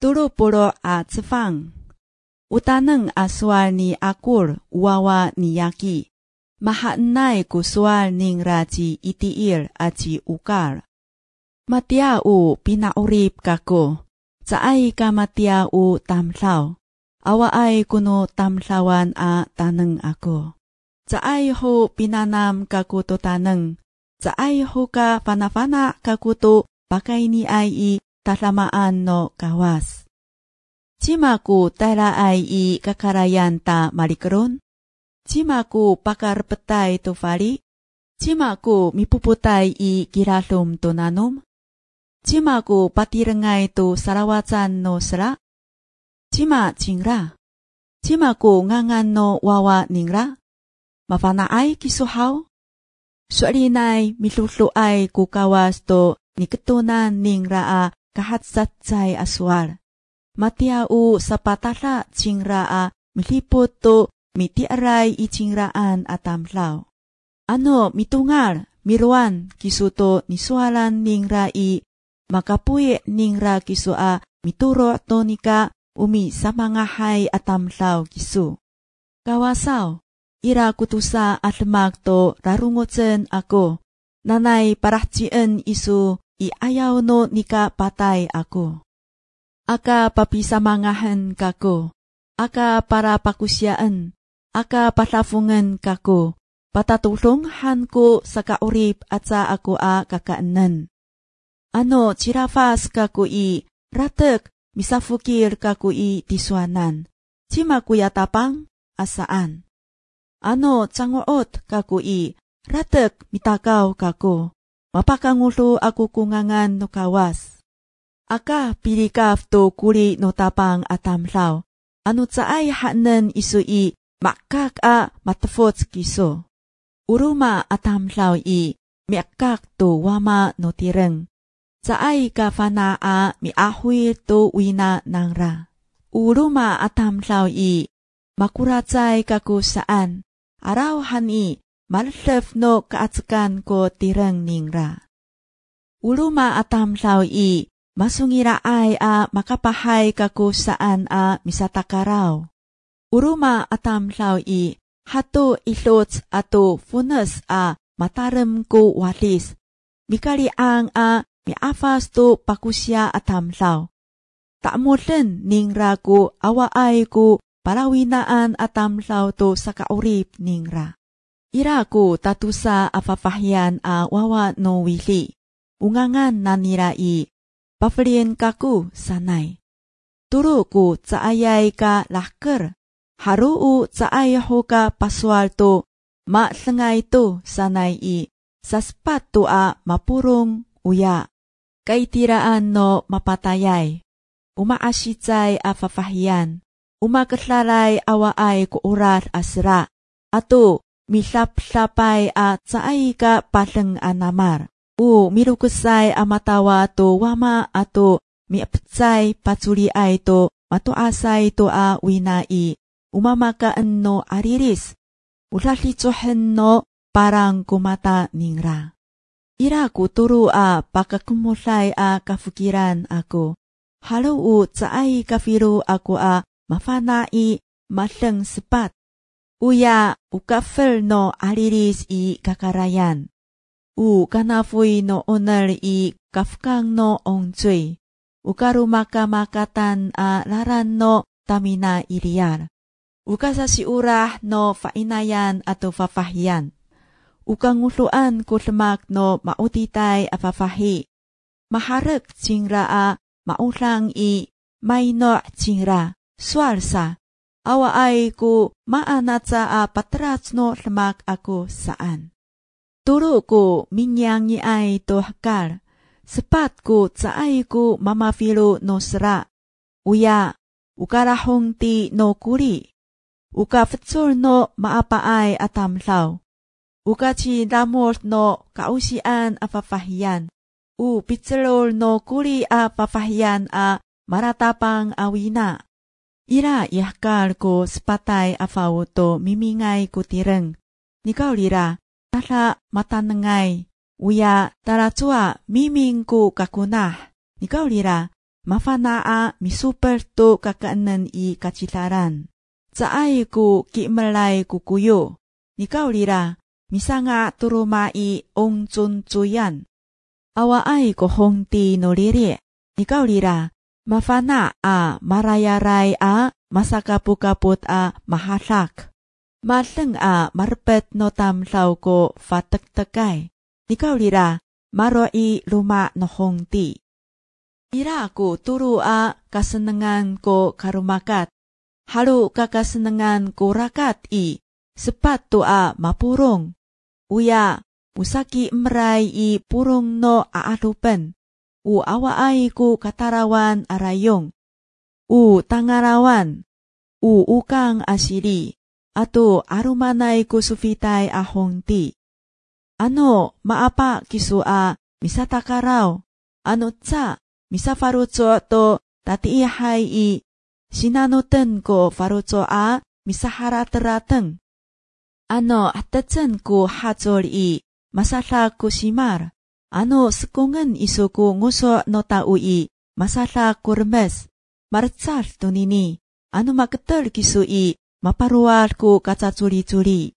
turupulo a tsefang. Utaneng a sual ni akur uwawa ni yaki. Mahaanay ku sual ning raji itiil aji ukar. Matiau pinaurip kako. Saay ka matiau tamlaw. Awaay kuno tamlawan a taneng ako. Saay ho pinanam kakuto taneng. Saay ho ka panafana kakuto pakay ni ay i talamaan no kawas. Cimaku tala ay i kakarayan ta malikron. Cimaku pakarpetay to fali. Cimaku mipuputay i kiralum to nanom. Cimaku patirengay to sarawatan no sera. Cima cingra. Cimaku ngangan no wawa ningra. Mafanaay kisuhaw. Sualinay miluluay kukawas to niketunan ningra a kahatsatsay aswal. Matiau sa patala cingra a milipot to mitiaray icingraan atamlaw. Ano mitungal miruan kisuto nisualan ningra i makapuy ningra kisu a mituro to nika umi sa mga hay atamlaw kisu. Kawasaw, ira kutusa at magto rarungoten ako. Nanay parahcien isu iayaw no nika patay ako. Aka papisamangahan kako. Aka para pakusyaan. Aka patafungan kako. Patatulunghan ko sa kaurip at sa ako a kakaanan. Ano chirafas kako i ratek misafukir kako i tiswanan. Cima kuya tapang asaan. Ano tsangoot kako i ratek mitakaw kako. Mapakangulo ako kungangan no kawas. Aka pilikaf to kuri no tapang atamlaw. Ano tsaay hanen isu i makak a matafots kiso. Uruma atamlaw i miakak to wama no tireng. Tsaay ka fana a miahuy to wina nangra. Uruma atamlaw i makuratsay kako saan. Arawhan i malhlef no kaatsakan ko tireng ningra. Uruma atamlaw i masungira ay a makapahay kako saan a misatakaraw. Uruma atamlaw i hato ilots ato funes a matarem ko walis. Mikaliang a miafas to pakusya atamlaw. Taamulen ningra ko awaay ko parawinaan atamlaw to sa kaurip ningra. Ira ko tatusa afafahyan a wawa no wili. Ungangan na nira i paflien kaku sanay. Turo ko tsaayay ka lahker. Haruu tsaayaho ka paswal to matlengay to sanay i saspat to a mapurong uya. Kaitiraan no mapatayay. Umaasitsay afafahyan. Umakatlaray awaay ko urat asra. Ato mislap-slapay at saay ka pateng anamar. Mirukusay amatawa to wama ato miaptsay patsuli ay to matuasay to a winai. Umamakaan no ariris. Ulatitsohen no parang kumata ningra. Ira ko turo a pakakumulay a kafukiran ako. Halo saay kafiro ako a mafanai matleng sepat. Uya ukafel no ariris i kakarayan. Kanafoy no oner i kafkang no ongchoy. Ukarumakamakan a laran no tamina iriyar. Ukasasiurah no fainayan ato fafahyan. Ukanguluan kulmak no mautitay a fafahi. Maharek cingra a maulang i mayno cingra. Swalsa. Awaay ko maanatsa a patrats no lemak ako saan. Turo ko minyang ni ay to hakar. Sepat ko tsaay ko mamafilo no sera. Uya, ukarahong ti no kuri. Ukafetsol no maapaay atamlaw. Ukachi damol no kausian a papahiyan. Pitselol no kuri a papahiyan a maratapang awina. Ira yahkal ko sepatay afaw to mimingay ko tireng. Nikaw lira, tala matanengay. Uya taratsua miming ko kakunah. Nikaw lira, mafanaa misuper tu kakaanan i kacilaran. Caay ku kimelay kukuyo. Nikaulira, misanga turumai ong chunchuyan. Awaay ko hongti noliri. Nikaulira, mafana a marayaray a masakapukaput a mahalak. Maleng a marpet no tamlaw ko fatektekay. Nikaulira, maroi luma no hongti. Ira ko turu a kasenengan ko karumakat. Halu kakasenengan ko rakat i sepat tu a mapurong. Uya, usaki meray i purong no aalupen. U awaay ku katarawan arayong. U tangarawan. U ukang asili. Ato arumanay ko sufitay ahongti. Ano maapa kisu a misatakaraw. Ano tsa misafarutso to tatiihay i sinanoten ko farutso a misaharat-rateng. Ano atatsen ko hatsol i masala ko simar. Ano sekungan isu ko nguso no tau i masala ko remes. Martsal tunini. Ano maketel kisu i maparual ko kacacuri-curi.